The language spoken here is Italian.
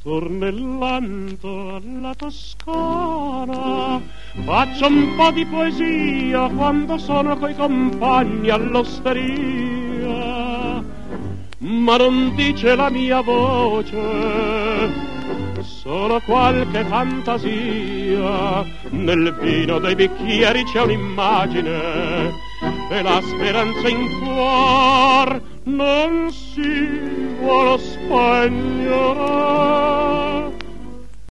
tornellando alla Toscana, faccio un po' di poesia quando sono coi compagni all'osteria, ma non dice la mia voce, solo qualche fantasia. Nel vino dei bicchieri c'è un'immagine e la speranza in cuor non si vuole spegnere.